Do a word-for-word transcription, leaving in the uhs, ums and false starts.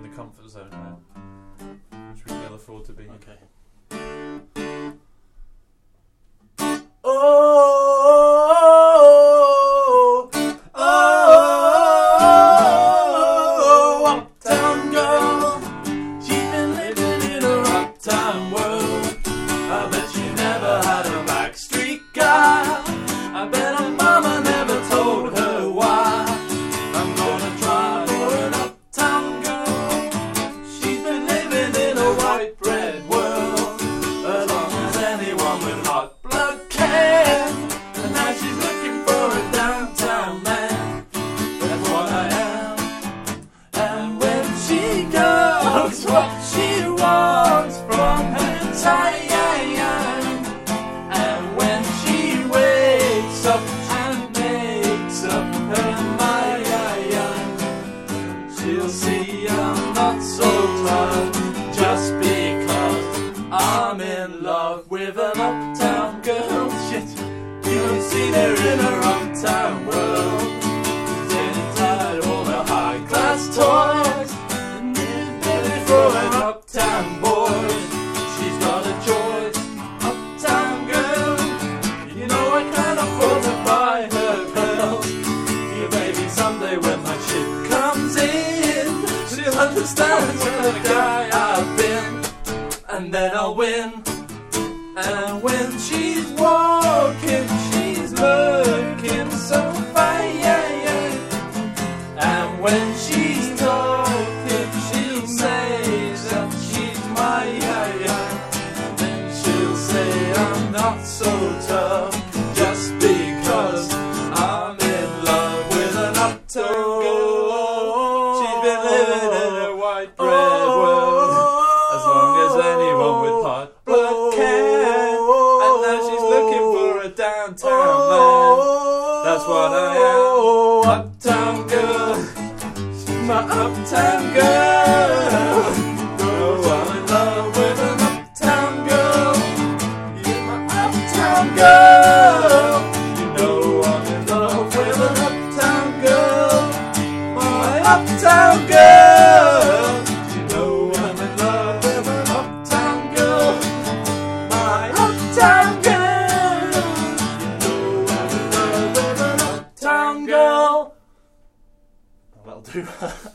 the comfort zone now, which we can ill afford to be. Okay. Oh, oh, uptown girl, she's been living in a uptown world. I bet she never had a backstreet guy. I bet her mama never told her why. I'm gonna try for an uptown girl. She's been living in a white bread world as long as anyone with hot blood can. And now she's looking for a downtown man. That's what I am. And when she goes what she wants from her time, and when she wakes up and makes up her mind, she'll see I'm not so tough just because I'm in love with an uptown girl. Shit, you've seen her in her uptown world. She's inside all the high class toys and ready for an uptown boy. She's got a choice, uptown girl. You know I can't afford to buy her pearls. Yeah, maybe someday when my ship comes in, she'll understand what a guy I've been, and then I'll win. And when she's walking, she's looking so fine. And when she's talking, she'll say that she's mine. And then she'll say I'm not so tough just because I'm in love with an uptown girl. She's been living in a white bread world as long as anyone with hot blood can. And now she's looking for a downtown man. That's what I am. Uptown girl, she's my uptown girl. Oh, I'm in love with an uptown girl. You're my uptown girl. You know I'm in love with an uptown girl. My uptown girl. You know I'm in love with an uptown girl. My uptown girl. You know I'm in love with an uptown girl. That'll do.